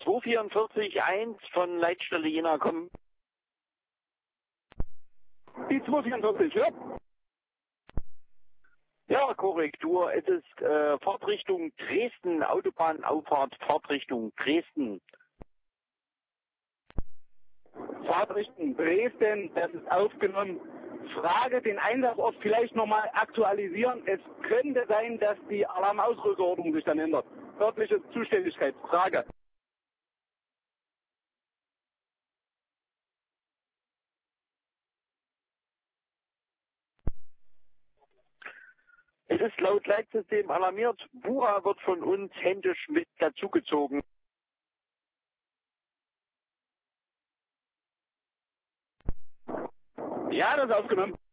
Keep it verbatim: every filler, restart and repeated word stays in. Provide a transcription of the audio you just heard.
zwei vier vier eins von Leitstelle Jena kommen. Die zwei vierundvierzig, ja. Ja, Korrektur. Es ist äh, Fahrtrichtung Dresden, Autobahnauffahrt, Fahrtrichtung Dresden. Fahrtrichtung Dresden, das ist aufgenommen. Frage, den Einsatzort vielleicht nochmal aktualisieren. Es könnte sein, dass die Alarmausrückeordnung sich dann ändert. Örtliche Zuständigkeit. Frage. Es ist laut Leitsystem alarmiert. Bura wird von uns händisch mit dazugezogen. Ja, das ist aufgenommen.